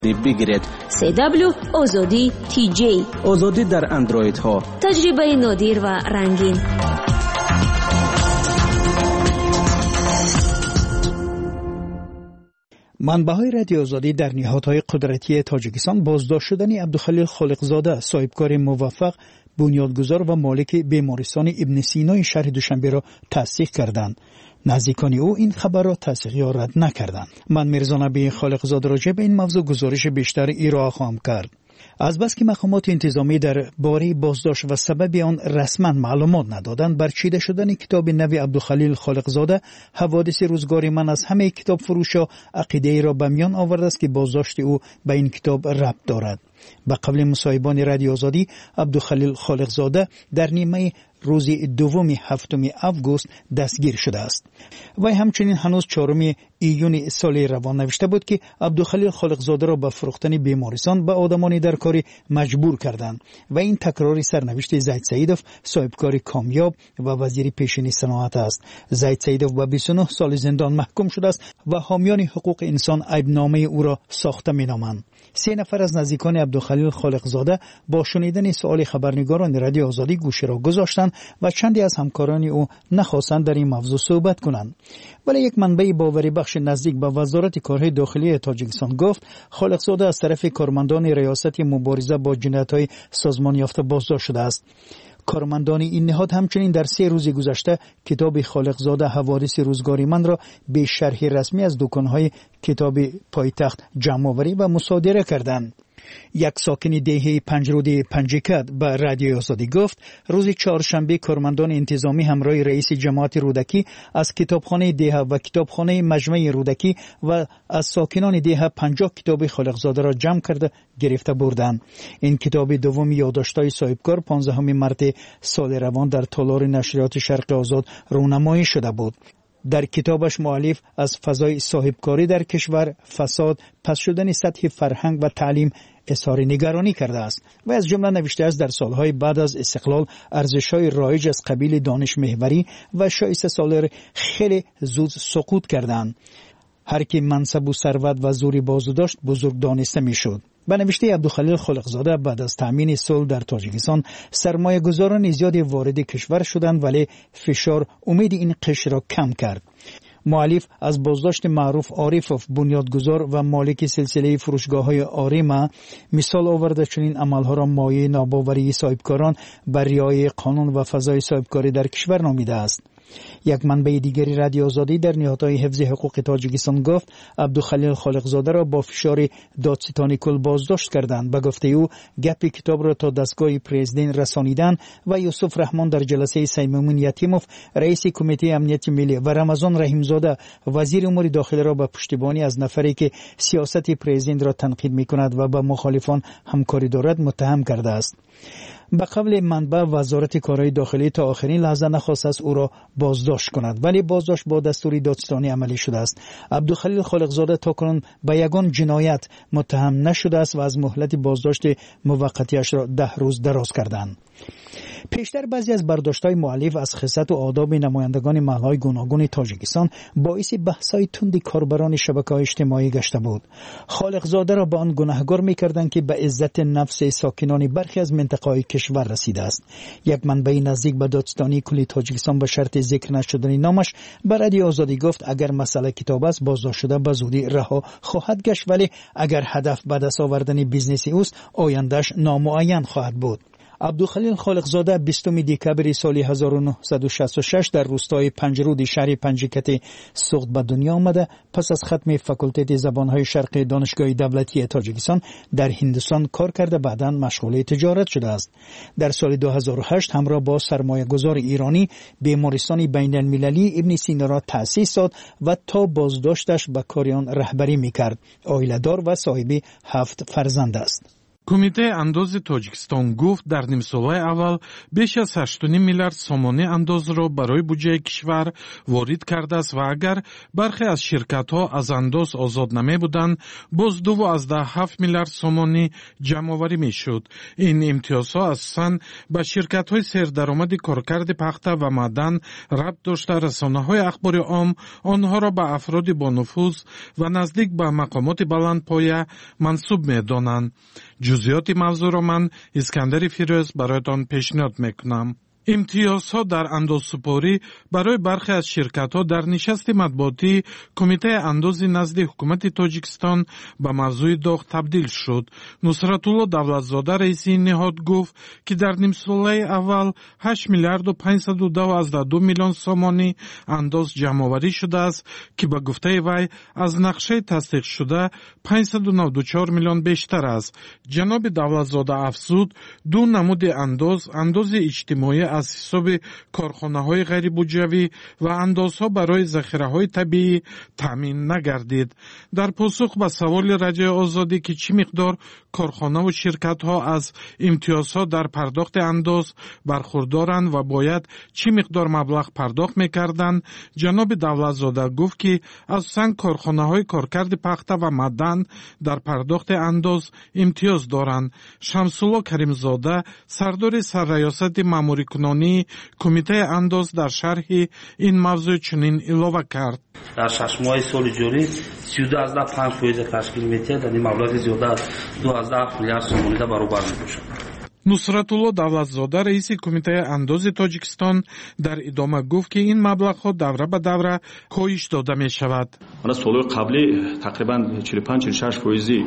بگیرید. CW آزادی TJ آزادی در اندروید ها. تجربه نادر و رنگین. منبع‌های رادیو آزادی در نهادهای قدرتی تاجیکستان بازداشت شدن عبدالخلیل خالقزاده، صاحبکار موفق، بنیادگذار و مالک بیمارستان ابن سینا شهر دوشنبه را تصدیق کردند. نزدیکان او این خبر را تصدیق یا رد نکردند. من میرزا نبی خالقزاده راجع به این موضوع گزارش بیشتر ارائه خواهم کرد. از بس که مقامات انتظامی در باره بازداشت و سبب آن رسما معلومات ندادند، برچیده شدن کتاب نوی عبدالخلیل خالقزاده حوادث روزگار من از همه کتاب فروشا عقیده ای را به میان آورده است که بازداشت او به این کتاب ربط دارد. به قول مصاحبان رادیو آزادی، عبدالخلیل خالقزاده در نیمه روز دوم هفتم آگوست دستگیر شده است. و همچنین هنوز 4 ایون سال روان نوشته بود که عبدالخلیل خالقزاده را به فروختن بیمارستان به آدمانی در کاری مجبور کردند و این تکراری سرنوشت زید سیدوف، صاحبکار کامیاب و وزیر پیشین صنعت است. زید سیدوف به 29 سال زندان محکوم شده است و حامیان حقوق انسان عیبنامه او را ساخته مینامند. 3 نفر از نزدیکان عبدالخلیل خالقزاده با شنیدن سوال خبرنگاران رادیو آزادی گوشه را گذاشتند و چندی از همکاران او نخواستند در این موضوع صحبت کنند. ولی یک منبع باوری بخش نزدیک به وزارت کارهای داخلی تاجیکستان گفت خالقزاده از طرف کارمندان ریاست مبارزه با جنایت‌های سازمان یافته بازداشت شده است. کارمندان این نهاد همچنین در 3 روز گذشته کتاب خالقزاده حوادث روزگار من را به شرح رسمی از دکان‌های کتاب پایتخت جمع‌آوری و مصادره کردند. یک ساکن دهه پنجرود پنجکد به رادیو آزادی گفت روز چهارشنبه کارمندان انتظامی همراه رئیس جماعت رودکی از کتابخانه دهه و کتابخانه مجمع رودکی و از ساکنان دهه 50 کتاب خالقزاده را جمع کرده گرفته بردند. این کتاب دوم یادداشت‌های صاحبکار 15 مارس سال روان در تالار نشریات شرق آزاد رونمایی شده بود. در کتابش مؤلف از فضای صاحبکاری در کشور، فساد، پس شدن سطح فرهنگ و تعلیم اظهار نگرانی کرده است و از جمله نوشته است در سالهای بعد از استقلال ارزش‌های رایج از قبیل دانش محوری و شایسته سالار خیلی زود سقوط کردند. هر کی منصب و ثروت و زوری بازو داشت بزرگ دانسته میشد. به نوشته عبدالخلیل خالقزاده بعد از تامین صلح در تاجیکستان سرمایه گذاران زیادی وارد کشور شدند ولی فشار امید این قشر را کم کرد. مؤلف از بازداشت معروف عارفوف بنیادگذار و مالک سلسله فروشگاه‌های آریما مثال آورده چنین عملها را مایه ناباوری صاحبکاران بر رعایت قانون و فضای صاحبکاری در کشور نامیده است. یک منبع دیگری رادیو آزادی در نهادهای حفظ حقوق تاجیکستان گفت عبدالخلیل خالقزاده را با فشار دادستانی کل بازداشت کردند. به گفته او گپ کتاب را تا دستگاه پرزیدنت رسانیدند و یوسف رحمان در جلسه سیمون یتیموف رئیس کمیته امنیت ملی و رمضان رحیمزاده وزیر امور داخلی را به پشتیبانی از نفری که سیاست پرزیدنت را تنقید می‌کند و با مخالفان همکاری دارد متهم کرده است. به قول منبع وزارت کارهای داخلی تا آخرین لحظه نخواست است او را بازداشت کند ولی بازداشت با دستور دادستانی عملی شده است. عبدالخلیل خالقزاده تاکنون به یگان جنایت متهم نشده است و از مهلت بازداشت موقتیش را 10 روز دراز کردند. پیشتر بعضی از برداشت‌های مؤلف از خصلت و آداب نمایندگان محل‌های گوناگون تاجیکستان باعث بحث‌های تند کاربران شبکه‌های اجتماعی گشته بود. خالقزاده را به آن گناهکار می‌کردند که به عزت نفس ساکنان برخی از منطقه‌های کشور رسیده است. یک منبع نزدیک به دادستانی کلی تاجیکستان به شرط ذکر نشدن نامش به رادیو آزادی گفت اگر مسئله کتاب است بازداشت شده به زودی رها خواهد گشت ولی اگر هدف به دست آوردن بیزنس اوست آیندهش نامعین خواهد بود. عبدالخلیل خالقزاده 20 دکبر سال 1966 در روستای پنجرود شهر پنجکت سوخت به دنیا آمده. پس از ختم فاکولته زبانهای شرقی دانشگاه دولتی تاجیکستان در هندوستان کار کرده بعداً مشغول تجارت شده است. در سال 2008 همراه با سرمایه گذار ایرانی بیمارستان بین المللی ابن سینا را تأسیس داد و تا بازداشتش به کار آن رهبری می‌کرد. عائله‌دار و صاحب 7 فرزند است. کمیته انداز تاجیکستان گفت در نیم ساله اول بیش از 8.5 میلیارد سومانی انداز را برای بودجه کشور وارد کرده است و اگر برخی از شرکت‌ها از انداز آزاد نمی بودند باز 2.7 میلیارد سومانی جمع آوری میشد. این امتیازها اساساً به شرکت‌های سردرآمد کارکرد پخته و معدن ربط داشته رسانه‌های اخبار عام آنها را به افراد با نفوذ و نزدیک به مقامات بلندپایه منسوب می‌دانند. جزئیات موضوع را من اسکندر فیروز برایتان پیشنهاد میکنم. امتیازها در اندازسپاری برای برخی از شرکت‌ها در نشست مطبوعاتی کمیته انداز نزد حکومت تاجیکستان به موضوع داغ تبدیل شد. نصرتالله دولتزاده رئیس این نهاد گفت که در نیم ساله اول 8 میلیارد و 512 میلیون سومانی انداز جمع‌آوری شده است که به گفته وی از نقشه تصدیق شده 594 میلیون بیشتر است. جناب دولتزاده افزود دو نمود انداز اجتماعی از حساب کارخانه‌های غیر بودجوی و اندازها برای ذخیره‌های طبیعی تامین نگردید. در پاسخ به سوال رجای آزادی که چه مقدار کارخانه و شرکت‌ها از امتیازها در پرداخت انداز برخوردارند و باید چه مقدار مبلغ پرداخت می‌کردند، جناب دولتزاده گفت که اساساً کارخانه‌های کارکرد پخته و معدن در پرداخت انداز امتیاز دارند. شمس‌الله کریمزاده سردار سرریاست مأموری کنانی کمیته انداز در شرح این موضوع چنین اضافه کرد: در 6 ماه سال جاری 13.5% تشکیل می‌دهد، یعنی مبلغ زیاده از 12 میلیارد سومانی را برابر می‌باشد. نصرتالله دولتزاده رئیس کمیته انداز تاجیکستان در ادامه گفت که این مبلغ‌ها دوره به دوره کاهش داده می‌شود. من سال قبلی تقریباً 45-46%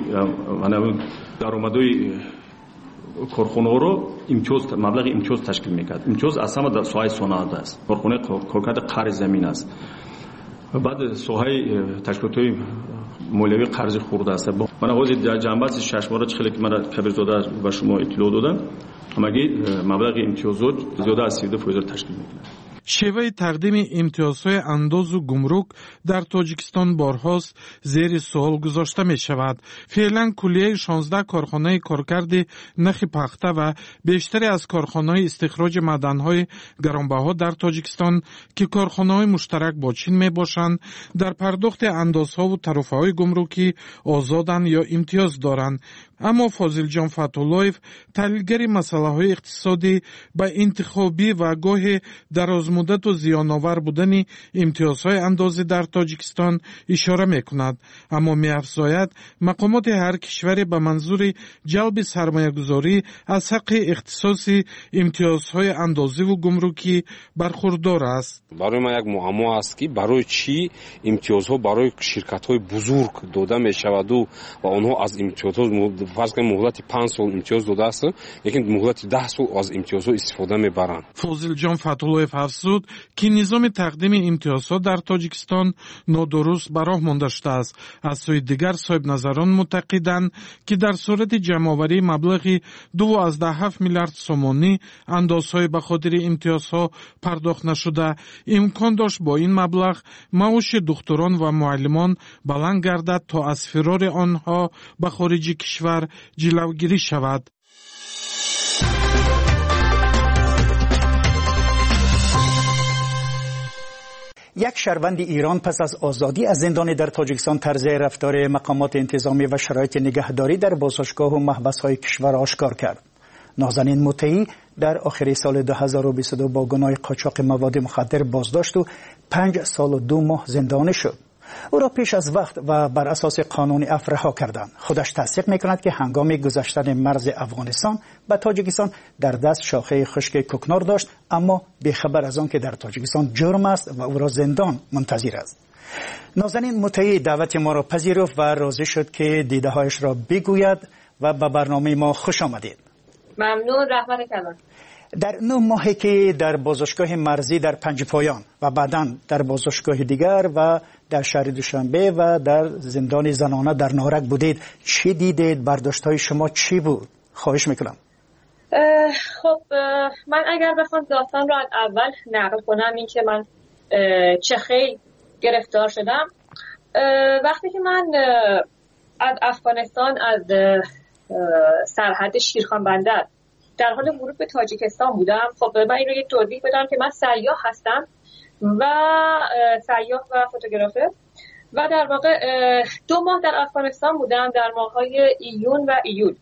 درآمدهای کارخانه رو مبلغ امتیاز تشکیل میکرد. امتیاز اصلا در ساحه صنعت است. کارخانه کارکرد قرض زمین است. بعد ساحه تشکیلات مالیوی قرض خورده است. من آغاز در جنبه 6 ماه خیلی که من کبیرزاده به شما اطلاع دادم، همگی مبلغ امتیازات زیاده از 32% تشکیل میکنه. شیوه تقدیم امتیازهای انداز و گمرک در تاجیکستان بارهاست زیر سوال گذاشته می شود. فعلا کلیه 16 کارخانه کارکرد نخ پخته و بیشتری از کارخانه استخراج معدن‌های گرانبها در تاجیکستان که کارخانه‌های مشترک با چین می باشند در پرداخت اندازها و طرفه‌های گمرکی آزادند یا امتیاز دارند. اما فاضل جان فتولایف تحلیلگر مسائل اقتصادی به انتخابی و گاه درازمدت و زیان‌آور بودن امتیازهای اندازی در تاجیکستان اشاره می‌کند، اما می‌افزاید مقامات هر کشوری به منظور جلب سرمایه‌گذاری از حق اختصاص امتیازهای اندازی و گمرکی برخوردار است. برای ما یک معما است که برای چی امتیازها برای شرکت‌های بزرگ داده می‌شود و آنها از امتیازها فرض کنیم مهلت 5 سال امتیاز داده است، لیکن مهلت 10 سال از امتیازها استفاده می‌برند. فاضل جان فتولایف افزود که نظام تقدیم امتیازها در تاجیکستان نادرست به راه مانده است. از سوی دیگر صاحب نظران معتقدند که در صورت جمع‌آوری مبلغ 2.7 میلیارد سومانی اندازهای به خاطر امتیازها پرداخت نشده، امکان داشت با این مبلغ معاش دکتران و معلمان بلند گردد تا از فرار آنها به خارج کشور جلوگیری شود. یک شهروند ایران پس از آزادی از زندان در تاجیکستان طرز رفتار مقامات انتظامی و شرایط نگهداری در بازداشتگاه و محبس‌های کشور آشکار کرد. نازنین مطیعی در آخر سال 2022 با گناه قاچاق مواد مخدر بازداشت و 5 سال و 2 ماه زندانی شد. او را پیش از وقت و بر اساس قانون عفو رها کردند. خودش تصدیق می‌کند که هنگام گذشتن مرز افغانستان به تاجیکستان در دست شاخه خشک کوکنار داشت، اما بی‌خبر از آن که در تاجیکستان جرم است و او را زندان منتظر است. نازنین مطیعی دعوت ما را پذیرفت و راضی شد که دیده‌هایش را بگوید و به برنامه ما خوش آمدید. ممنون، رحمت کلام. در 9 ماهی که در بازداشتگاه مرزی در پنجپایان و بعداً در بازداشتگاه دیگر و در شهر دوشنبه و در زندان زنانه در نارک بودید، چی دیدید؟ برداشت‌های شما چی بود؟ خواهش میکنم. خب من اگر بخوام داستان را از اول نقل کنم، این که من چه خیلی گرفتار شدم. وقتی که من از افغانستان از سرحد شیرخان بندر در حال ورود به تاجیکستان بودم. خب من این رو یک توضیح بدم که من سیاح هستم و سیاح و فوتوگرافر و در واقع 2 ماه در افغانستان بودم، در ماه‌های ایون و ایول.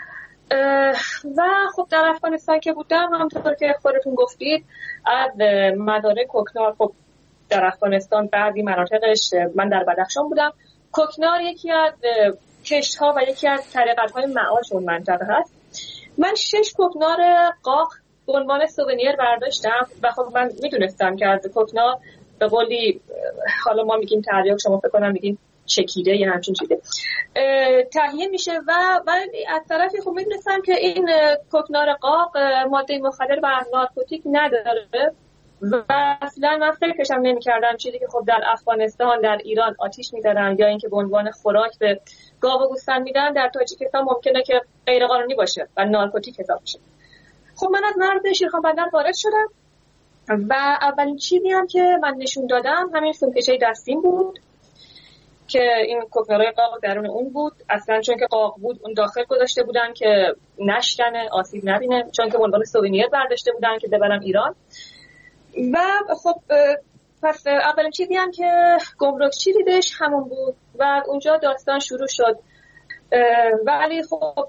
و خب در افغانستان که بودم همونطور که خودتون گفتید از مزارع کوکنار، خب در افغانستان بعضی مناطقش، من در بدخشان بودم، کوکنار یکی از کشت‌ها و یکی از طریقت‌های معاش اون منطقه هست. من 6 کوکنار قاق به عنوان سوونیر برداشتم و خب من میدونستم که از کوکنار به قولی حالا ما میگیم تریاک، شما فکر کنم میگین چکیده یا همچین چیزی تهیه میشه و از طرفی خب میدونستم که این کوکنار قاق ماده مخدر و نارکوتیک نداره و اصلا من فکرشم نمی‌کردم چیزی که خب در افغانستان، در ایران آتیش می‌زدن یا اینکه به عنوان خوراک به گاو و گوسفند میدن، در تاجیکستان ممکنه که غیر قانونی باشه و نارکوتیک حساب بشه. خب من از مرز شیرخان بندر وارد شدم و اولین چیزی هم که من نشون دادم همین سومکشه دستیم بود که این کوکنارای قاق درون اون بود. اصلا چون که قاق بود اون داخل گذاشته بودن که نشکنه، آسیب نبینه، چون که به عنوان سوونیر برداشته بودن که ببرم ایران. و خب پس اولین چیزی هم که گمرکچی دیدش همون بود و اونجا داستان شروع شد. ولی خب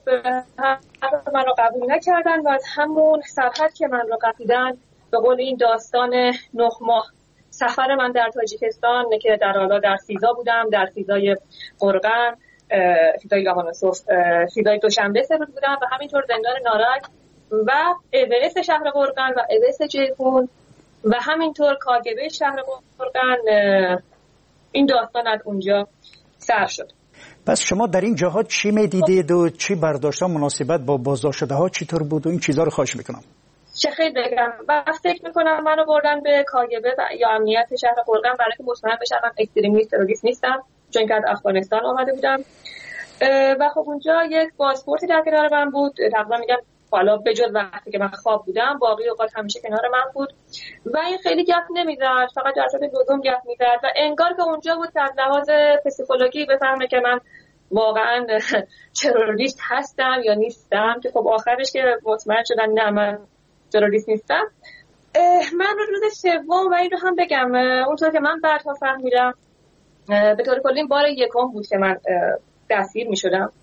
من رو قبول نکردن و از همون سرحد که من رو قپیدن به قول این داستان 9 ماه سفر من در تاجیکستان که در حالا در سیزا بودم، در سیزای قرغن، سیزای گامانوسوف، سیزای دوشنبه سپر بودم و همینطور زندان نارک و اوس شهر قرغن و اوس جیهون و همینطور کاگبه شهر قرغن. این داستان از اونجا سر شد. پس شما در این جاها چی میدیدید و چی برداشت مناسبت با بازداشت شده ها چطور بود و این چیزا رو خواهش میکنم. چه خیلی بگم و فکر میکنم منو بردن به کاگبه یا امنیت شهر قرغن برای که مطمئن بشم من اکستریمیست تروریست نیستم، چون که از افغانستان آمده بودم. و خب اونجا یک پاسپورتی در کنار من بود، تقریبا میگم حالا بجز وقتی که من خواب بودم باقی اوقات همیشه کنار من بود و این خیلی گپ نمیزد، فقط در صورت لزوم گپ میزد و انگار که اونجا بود که از لحاظ پسیکولوژی بفهمه که من واقعا تروریست هستم یا نیستم، که خب آخرش که مطمئن شدن نه من تروریست نیستم. من روز سوم و این رو هم بگم اونطور که من بعدها فهمیدم به طور کلی بار یکم بود که من دستگیر می شدم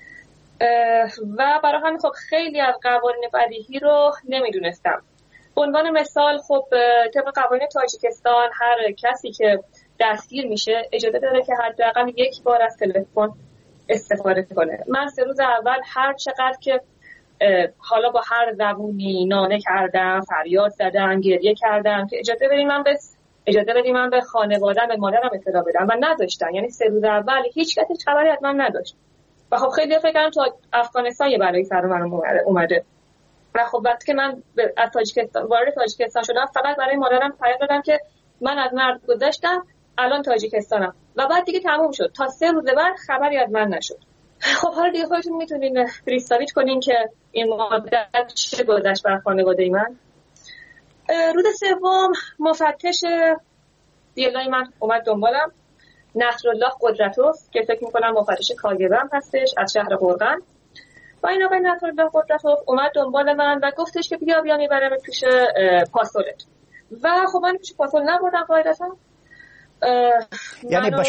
و برای همین خب خیلی از قوانین بدیهی رو نمیدونستم. به عنوان مثال خب طبق قوانین تاجیکستان هر کسی که دستگیر میشه اجازه داره که حداقل 1 بار از تلفن استفاده کنه. من 3 روز اول هر چقدر که حالا با هر زبونی ناله کردم، فریاد زدم، گریه کردم که اجازه بدیم من به خانواده‌ام، به مادرم اطلاع بدم و نذاشتن. یعنی 3 روز اول هیچ کسی خبری از من نداشت و خب خیلی فکر کردن تو افغانستان یه بلایی سر من اومده و خب وقتی که من از تاجیکستان وارد تاجیکستان شدم فقط برای مادرم پیام دادم که من از مرز گذشتم، الان تاجیکستانم و بعد دیگه تموم شد. تا 3 روز بعد خبری از من نشد. خب حالا دیگه خودتون میتونین پریستاویچ کنین که این مدت چه گذشت بر خانواده من. روز سوم مفتش دیلای من اومد دنبالم، نصرالله قدرتوف که فکر میکنم مفتش کاگبه هم هستش از شهر قرغن و این آقای نصرالله قدرتوف اومد دنبال من و گفتش که بیا میبرم پیش پاسولت و خب من پیش پاسول نبردم قاعدتا. یعنی به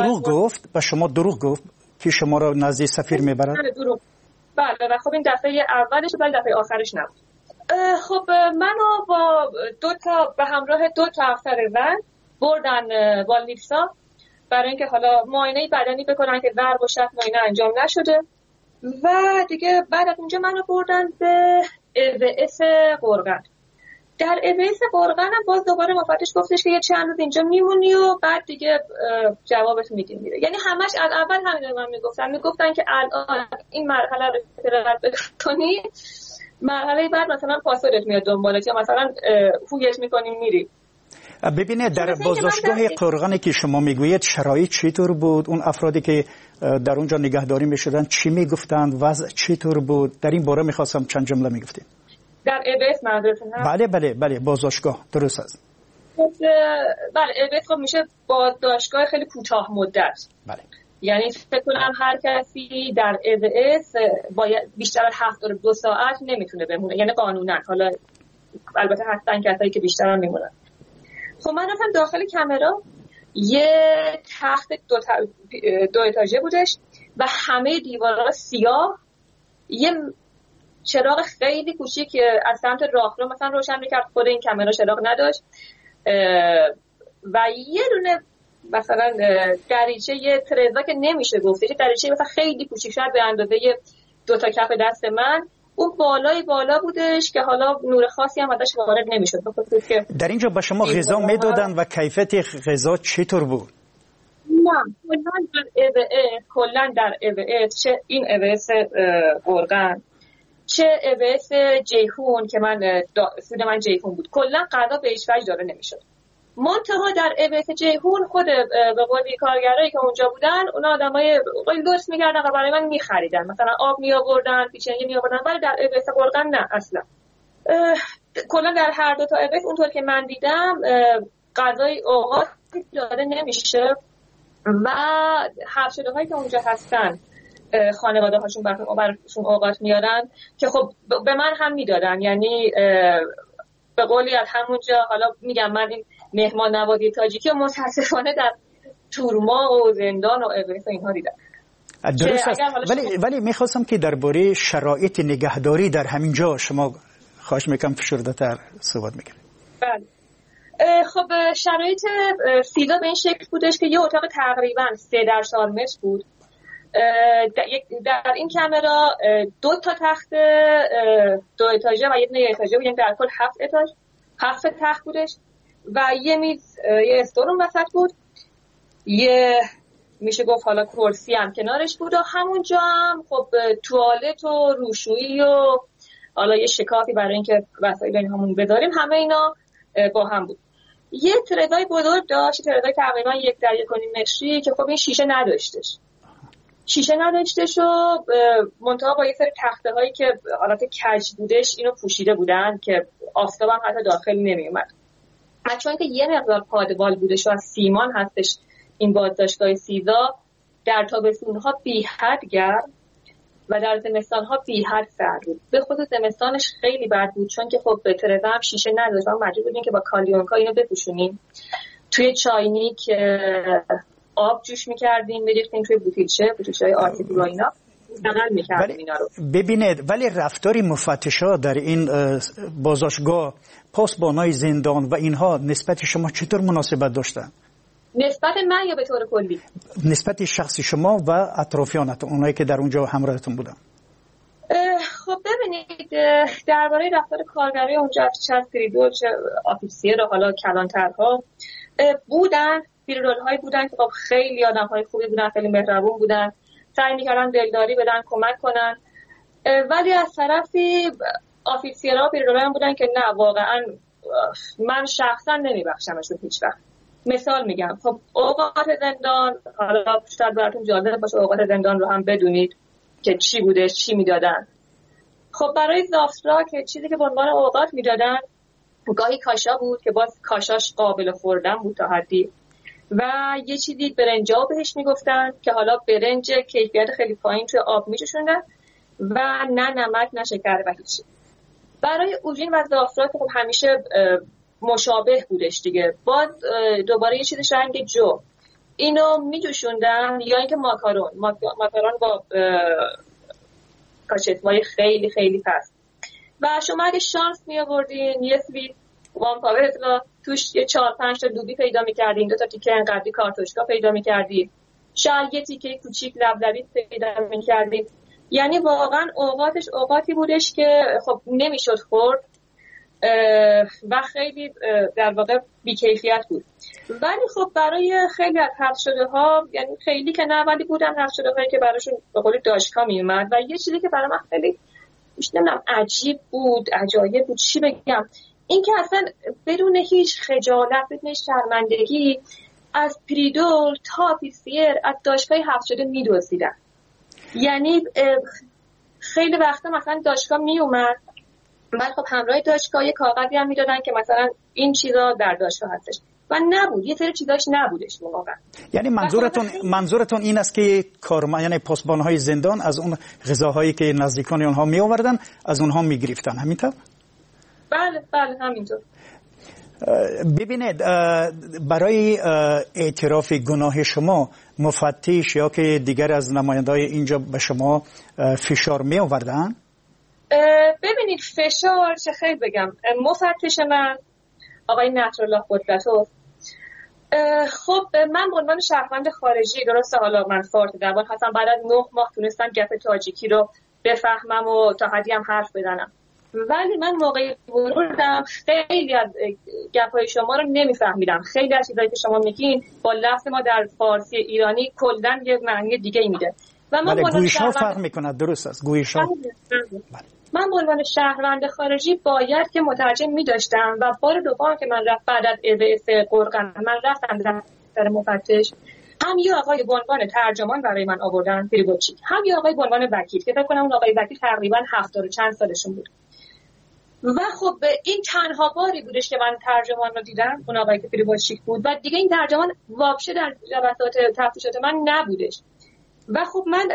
شما دروغ گفت که شما را نزد سفیر میبرد؟ بله و خب این دفعه اولش ولی دفعه آخرش نبود. خب منو با به همراه 2 افسر زن بردن والنیتسا برای اینکه حالا معاینه بدنی بکنن که ضرب و شتم معاینه انجام نشده و دیگه بعد از اونجا منو بردن به اوس قرغن. در اوس قرغن هم باز دوباره مفتش گفتش که یه چند روز اینجا میمونی و بعد دیگه جوابت میدیم میره. یعنی همش از اول همین من میگفتن که الان این مرحله رو رد بکنی، مرحله بعد مثلا پاسولت میاد دنبالت یا مثلا هویت میکنیم میری. ببینید در بازداشتگاه قرغنی که شما میگویید شرایط چطور بود؟ اون افرادی که در اونجا نگهداری میشدن چی میگفتند؟ وضع چطور بود؟ در این باره میخواستم چند جمله میگفتید. در اوس منظورتون هست؟ بله بازداشتگاه درست است. بله اوس خب میشه بازداشتگاه خیلی کوتاه مدت. بله. یعنی فکر کنم هر کسی در EVS باید بیشتر از 72 ساعت نمیتونه بمونه، یعنی قانونا. حالا البته هستن کسایی که بیشتر هم میمونن. خب من رفتم داخل کامرا، یه تخت دو اتاژه بودش و همه دیوارا سیاه، یه چراغ خیلی کوچیک که از سمت راهرو مثلا روشن میکرد، خود این کامرا چراغ نداشت، و یه دونه مثلا دریچه، یه ترزا که نمیشه گفت، یه دریچه مثلا خیلی کوچیک، شاید به اندازه 2 تا کف دست من، اون بالا بودش که حالا نور خاصی هم ازش وارد نمیشد. در اینجا به شما غذا میدادن و کیفیت غذا چطور بود؟ نه کلا در EVS، چه این EVS ارگان چه EVS جیهون که سود من جیهون بود، کلا غذا به هیچ وجه داده نمیشد. منتها در EVS جیهون خود به قولی کارگرایی که اونجا بودن، اونا آدمای لطف می‌کردن و برای من می‌خریدن، مثلا آب می‌آوردن، پیچنگی می‌آوردن، ولی در EVS ارگان نه اصلا. کلا در هر دو تا EVS اونطور که من دیدم غذای اوقات داده نمیشه و حبس شده‌هایی که اونجا هستن خانواده‌هاشون براشون اوقات میارن که خب به من هم میدادن، یعنی به قولی از همونجا. حالا میگم من این مهمان نوازی تاجیکی متاسفانه در تورما و زندان و EVS و اینها دیدم. درست است. ولی میخواستم که درباره شرایط نگهداری در همین جا شما خواهش میکنم فشرده‌تر صحبت میکنید. بله. خب شرایط سیدا به این شکل بودش که یه اتاق تقریبا 3 در 4 متر بود. در این کامرا 2 تا تخت 2 اتاژه و یه اتاژه بود، یعنی در کل 7 تخت بودش و یه میز، یه استول اون وسط بود، یه میشه گفت حالا کرسی هم کنارش بود و همونجا هم خب توالت و روشویی و حالا یه شکافی برای اینکه وسایل اینهامون بذاریم، همه اینا با هم بود. یه ترزای بزرگ داشت، ترزای تقریبا 1 در 1.5 متری که خب این شیشه نداشتش و منتها با یه سری تخته هایی که حالت کج بودش اینو پوشیده بودن که آفتاب هم حتی داخل نمی اومد. چون که یه مقدار پادوال بودش و از سیمان هستش این بازداشتگاه سیدا، در تابستون‌ها بی حد گرم و در زمستان‌ها بی حد سرد بود. به خصوص زمستانش خیلی بد بود چون که خب ترزا هم شیشه نداشت، ما مجبور بودیم که با کالیونکا اینو بپوشونیم. توی چاینیک آب جوش می‌کردیم، می‌ریختیم توی بوتیلچه‌های آرتیفی و اینا استعمال می‌کردیم اینا رو. ببینید ولی رفتاری مفتشا در این بازداشتگاه، پاسبانای زندان و اینها نسبت شما چطور مناسبت داشتن؟ نسبت من یا به طور کلی؟ نسبت شخصی شما و اطرافیانتون، اونایی که در اونجا همراهتون بودن. خب ببینید درباره رفتار کارگرای اونجا، چه پریدول چه آفیسیر و حالا کلانترها بودن، پیرول هایی بودن که خب خیلی آدم های خوبی بودن، خیلی مهربون بودن، سعی میکردن دلداری بدن، کمک کنن، ولی از طرفی آفیسیرها و پیرول هم بودن که نه واقعا من شخصا نمیبخشمشون هیچ وقت. مثال میگم، خب اوقات زندان، حالا شاید براتون جالب باشه اوقات زندان رو هم بدونید که چی بوده، چی میدادن. خب برای زافترا که چیزی که به عنوان اوقات میدادن گاهی کاشا بود که باز کاشاش قابل خوردن بود تا حدی، و یه چیزی برنجا بهش میگفتن که حالا برنج کیفیت خیلی پایین توی آب میچشوندن و نه نمک نه شکر و هیچ. برای اوژین و زافترا که خب همیشه مشابه بودش دیگه، باز دوباره یه چیزش رنگ جو، اینو میجوشوندن، یا اینکه ماکارون با کاچتوای خیلی خیلی پست. و شما اگه شانس می آوردین یه سویت وان پاور توش یه 4-5 تا دوبی پیدا می‌کردین، 2 تا تیکه انقدری کارتوشکا پیدا می‌کردین، شاید یه تیکه کوچیک لبلبی پیدا می‌کردین. یعنی واقعا اوقاتش اوقاتی بودش که خب نمیشد خورد و خیلی در واقع بی‌کیفیت بود. ولی خب برای خیلی از حبس شده‌ها، یعنی خیلی که نه ولی بودن حبس شده‌هایی که براشون به قول داشکا میومد، و یه چیزی که برای من خیلی نمیدونم عجیب بود، عجایب بود، چی بگم، این که اصلا بدون هیچ خجالت، بدون شرمندگی از پریدول تا آفیسیر از داشکای حبس شده میدوزیدن. یعنی خیلی وقتا مثلا داشکا میومد، بعد خب همراه داشکا یه کاغذی هم میدادن که مثلا این چیزا در داشکا هستش، و نبود، یه سری چیزاش نبودش واقعا. یعنی منظورتون این است که یعنی پاسبان‌های زندان از اون غذاهایی که نزدیکان اونها می آوردن از اونها می گرفتن، همینطور؟ بله همینطور. ببینید برای اعتراف گناه شما مفتش یا که دیگر از نماینده‌های اینجا به شما فشار می آوردن؟ ببینید فشار چه خیلی بگم، مفتش من آقای نصرالله قدرتوف، خب من به عنوان شهروند خارجی، درسته حالا من فارسی زبان هستم، بعد از 9 ماه تونستم گپ تاجیکی رو بفهمم و تا حدی هم حرف بزنم، ولی من موقعی ورودم خیلی از گپ‌های شما رو نمیفهمیدم. خیلی از چیزایی که شما میگین با لفظ ما در فارسی ایرانی کلاً یه معنی دیگه میده و من گویش‌ها فرق میکنه. درست است گویش‌ها. من به عنوان شهروند خارجی باید که مترجم می‌داشتم و بار دوم که من بعد از EBS قرقن من رفتم در مفتش، هم یه آقای به عنوان ترجمان برای من آوردن پریبوچی، هم یه آقای به عنوان وکیل که فکر کنم اون آقای وکیل تقریبا 70 و چند سالشون بود. و خب این تنها باری بودش که من ترجمان رو دیدم، اون آقای که پریبوچی بود و دیگه این ترجمان واپشه در جلسات تفتیشات من نبودش. و خب من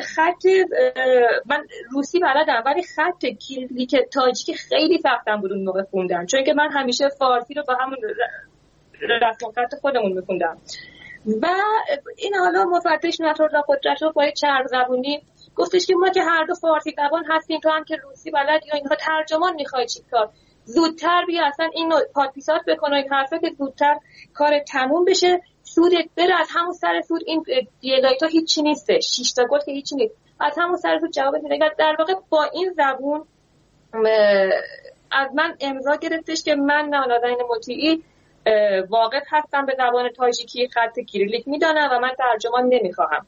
روسی بلدم ولی خط کلیک تاجیکی خیلی سختم بود اون موقع خوندن، چون که من همیشه فارسی رو با همون رسم خط خودمون میخوندم. و این حالا مفتش نصرالله قدرتوف با چرب زبونی گفتش که ما که هر دو فارسی زبان هستیم، تو هم که روسی بلدی یا اینها ترجمان میخوای چیکار، زودتر بیا اصلا اینو پادپیسات بکن و این حرفا که زودتر کار تموم بشه، سودت بره، از همون سر سود این دیلایت ها هیچی نیسته، 6 تا گل که هیچی نیست، از همون سر سود جواب میده. در واقع با این زبون از من امضا گرفتش که من نالادین مطیعی واقف هستم به زبان تاجیکی، خط کیریلیک میدانم و من ترجمان نمیخواهم.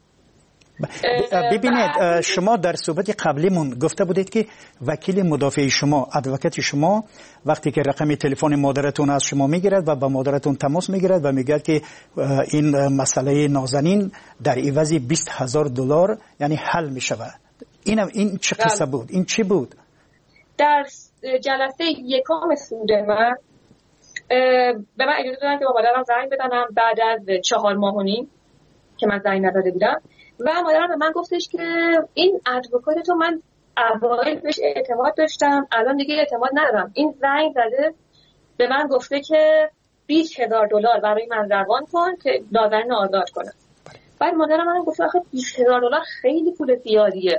ببینید شما در صحبت قبلیمون گفته بودید که وکیل مدافع شما، ادوکات شما، وقتی که رقم تلفن مادرتون از شما میگیرد و با مادرتون تماس میگیرد و میگه که این مسئله نازنین در عوض $20,000 یعنی حل میشود، این چه قصه بود؟ این چی بود؟ در جلسه یکم سود من به من اجازه دادن که با مادرم زنگ بزنم بعد از 4 ماه و نیم که من زنگ نداده بودم و مادرم به من گفتش که این ادوکات تو من اوایل بهش اعتماد داشتم، الان دیگه اعتماد ندارم. این زنگ زده به من گفته که $20,000 برای من روان کن که نازنین آزاد کنم. بعد مادرم من گفت آخه $20,000 خیلی پول زیادیه،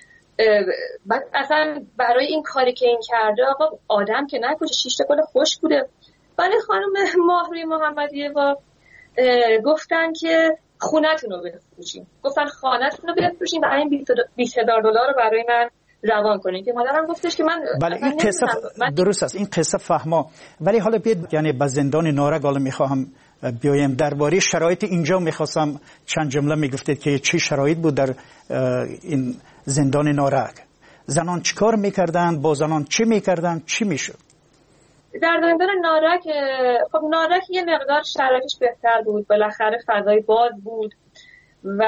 بعد اصلا برای این کاری که این کرده آقا آدم که نکشه، 6 تا گل خوش بوده. ولی خانم ماهروی محمدیه با گفتن که خونتون رو بفروشین، گفتن خانتون رو بفروشین و این $20,000 رو برای من روان کنین که مادرم گفتش که من بله این قصه درست است، این قصه فهما. ولی حالا بیاد یعنی به زندان نارک حالا میخواهم بیایم درباره شرایط اینجا میخواستم چند جمله میگفتید که چی شرایط بود در این زندان نارک، زنان چیکار میکردن، با زنان چی میکردن، چی میشد در زندان نارک؟ خب نارک یه مقدار شرایطش بهتر بود، بالاخره فضای باز بود و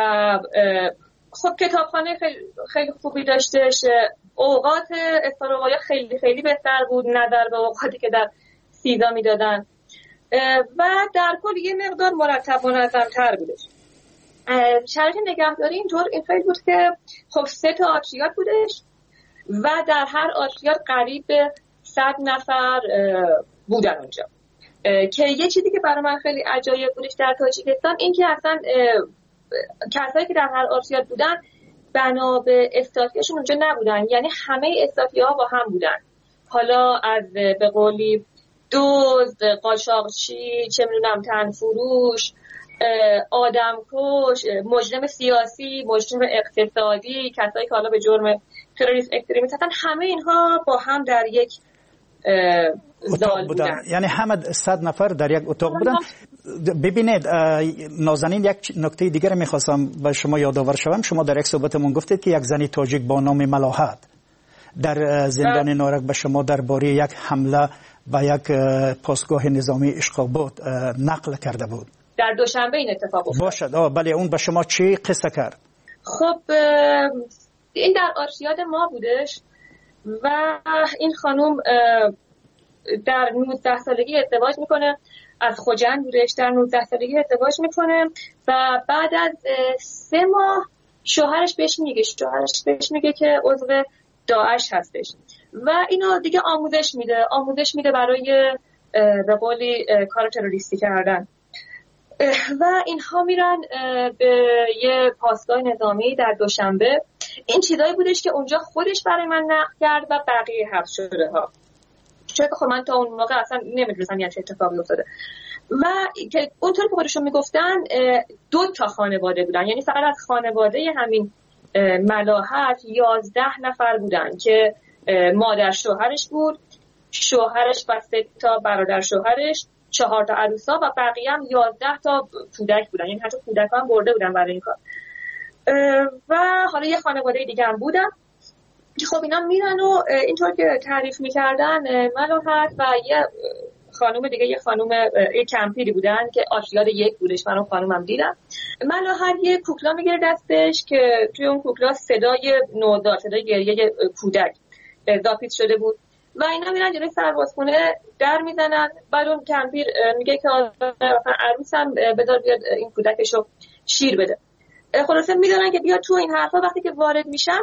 خب کتابخانه خیلی خوبی داشتش، اوقات استراحت خیلی خیلی بهتر بود نظر به اوقاتی که در سیدا میدادن و در کل یه مقدار مرتب و منظم‌تر بودش. شرایط نگهداری اینطور این خیلی بود که خب 3 تا آتریات بودش و در هر آتریات قریب به 100 نفر بودن اونجا، که یه چیزی که برای من خیلی عجایب بودش در تاجیکستان این که اصلا کسایی که در هر آتریات بودن بنا به استاتیاشون اونجا نبودن، یعنی همه استاتیاها با هم بودن، حالا از به قولی دزد، قاچاقچی، چه میدونم تنفروش، آدمکش، مجرم سیاسی، مجرم اقتصادی، کسایی که حالا به جرم تروریسم اکستریمیسم هستن، همه اینها با هم در یک اتاق بودن. یعنی همه 100 نفر در یک اتاق بودن. ببینید نازنین، یک نکته دیگر میخواستم به شما یادآور شوم. شما در یک صحبتمون گفتید که یک زنی تاجیک با نام ملاحت در زندان نارک به شما درباره یک حمله و یک پاسگاه نظامی اشقاباد نقل کرده بود. در دوشنبه این اتفاق افتاد. باشد. بله، اون به شما چی قصه کرد؟ خب این در آرشیاد ما بودش و این خانم در 19 سالگی ازدواج میکنه از خوجند بودش. در 19 سالگی ازدواج میکنه و بعد از 3 ماه شوهرش بهش میگه که عضو داعش هستش و اینو دیگه آموزش میده برای به قولی کار تروریستی کردن و اینها میرن به یه پاسگاه نظامی در دوشنبه. این چیزایی بودش که اونجا خودش برای من نقل کرد و بقیه حبس شده ها، چون خب من تا اون موقع اصلا نمیدونستم یه اتفاقی افتاده و که اونطور که خودشون میگفتن 2 خانواده بودن، یعنی فقط از خانواده همین ملاحت 11 نفر بودن که مادر شوهرش بود، شوهرش و 3 برادر شوهرش، 4 عروسا و بقیه هم 11 کودک بودن، یعنی حتی کودکان هم برده بودن برای این کار. و حالا یه خانواده دیگه هم بودن که خب اینا میرن و اینطور که تعریف میکردن ملاحت و یه خانم دیگه، یه کمپیری بودن که آشیار 1 بودش، من اون خانومم دیدم. ملاحت یه کوکلا میگیره دستش که توی اون کوکلا صدای نوزاد، صدای گریه کودک اضافه شده بود و اینا میرن جلوی سربازخونه در میزنن. بعد اون کمپیر میگه که عروسم بذار بیاد این کودکشو شیر بده. خلاصه میدونن که بیا تو این حرفا. وقتی که وارد میشن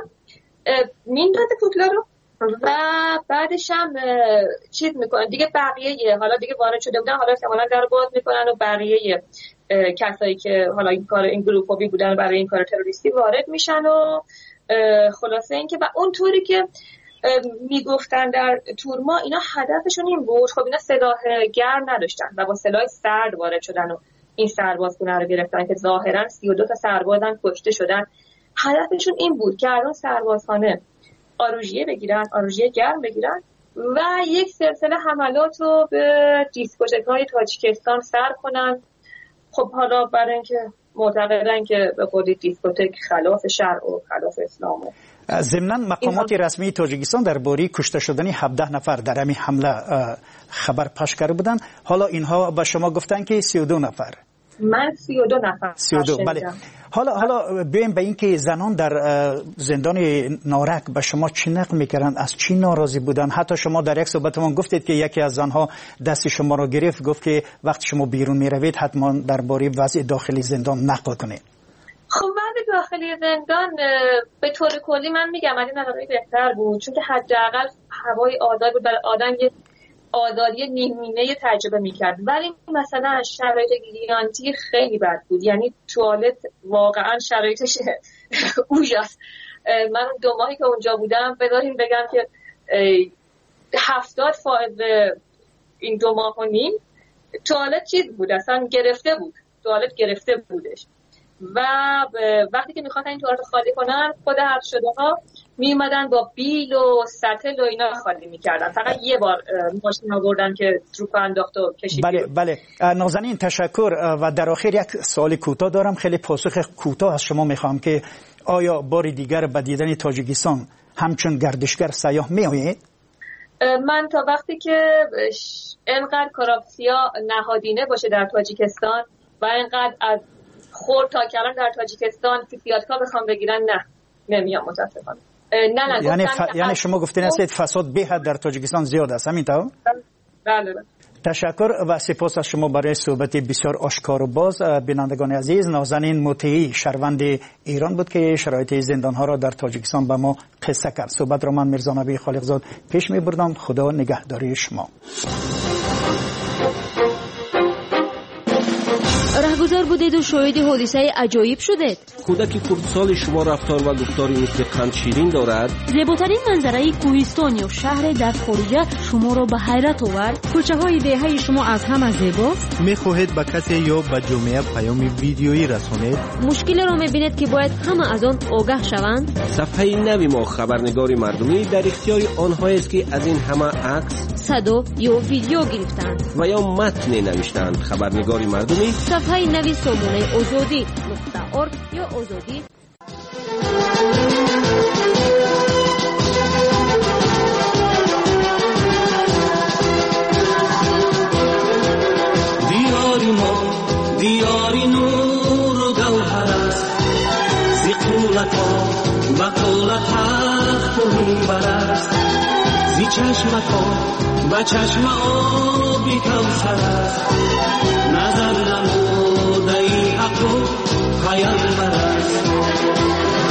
میندازه کوکلا رو و بعدش هم چیز میکنن دیگه. بقیه حالا دیگه وارد شده بودن، حالا احتمالاً در باز میکنن و بقیه کسایی که حالا این گروپی بودن برای این کار تروریستی وارد میشن و خلاصه این که و اونطوری که میگفتن در تورما اینا هدفشون این بود. خب اینا سلاح گرم نداشتن و با سلاح سرد وارد شدن و این سربازخونه رو گرفتن که ظاهرا 32 سربازم کشته شدن. هدفشون این بود که الان سربازخانه آروژیه بگیرن، آروژیه گرم بگیرن و یک سلسله حملات رو به دیسکوتک‌های تاجیکستان سر کنن. خب حالا برای اینکه معتقدن که به قول دیسکوتک خلاف شرع و خلاف اسلام. ضمناً مقامات رسمی تاجیکستان درباره کشته شدن 17 نفر در همین حمله خبر پخش کرده بودند. حالا اینها به شما گفتن که 32 نفر. من 32 نفر. 32 بله. حالا بیایم به این که زنان در زندان نارک به شما چی نقل میکردن، از چی ناراضی بودن؟ حتی شما در یک صحبتمان گفتید که یکی از زنها دست شما رو گرفت، گفت که وقتی شما بیرون میروید حتما درباره وضع داخلی زندان نقل کنید. خب وضع داخلی زندان به طور کلی من میگم از این نظر بهتر بود، چون که حداقل هوای آزاد بود، برای آدم یه آزادی نیمینه تجربه میکرد. ولی مثلا شرایط گیانتی خیلی بد بود، یعنی توالت واقعا شرایطش اوجاست. من 2 ماهی که اونجا بودم بذاریم بگم که 70% این 2 ماه و نیم توالت چیز بود، اصلا گرفته بود، توالت گرفته بودش و وقتی که میخواستن این توالت خالی کنن خود حبس شده ها می اومدن با بیل و سطل و اینا خالی میکردن. فقط یه بار ماشین آوردن که تروپ انداخت و کشید. بله نازنین تشکر. و در آخر یک سوال کوتاه دارم، خیلی پاسخ کوتاه از شما میخوام که آیا بار دیگر به دیدن تاجیکستان همچون گردشگر سیاح میآیید؟ من تا وقتی که انقدر کراپسیا نهادینه باشه در تاجیکستان و انقدر از خورد تا کلان در تاجیکستان فیسیاتکا بخوام بگیرن نمیام متاسفانه. یعنی شما گفتین هستید فساد به حد در تاجیکستان زیاد است، همینطور؟ بله. تشکر و سپاس از شما برای صحبت بسیار آشکار و باز. بینندگان عزیز، نازنین مطیعی شهروند ایران بود که شرایط زندان‌ها را در تاجیکستان به ما قصه کرد. صحبت را من میرزا نبی خالقزاد پیش می‌بردم. خدا نگهداری شما. رهگذر بودید و شاهد حادثه عجایب شدید. کودک کردسال شما رفتار و گفتاری مثل قند شیرین دارد. زیباترین منظره کوهستان یا شهر در خارجه شما را به حیرت آورد. کوچه های دهه شما از همه زیباست. میخواهید به کسی یا به جامعه پیام ویدیویی رسانید؟ مشکل را میبینید که باید همه از آن آگاه شوند. صفحه نوی ما خبرنگاری مردمی در اختیار آنهایی است که از این همه عکس، صدا یا ویدیو گرفتند و یا متن نوشتند. خبرنگاری مردمی صفحه نوی سامانه آزادی .org یا آزادی. دیاری ما دیاری نور و گوهر است، زی قولت ها و قولت حق و میبر است، زی به چشم آبی کوثر است نظر نموده ای حق و پیامبر است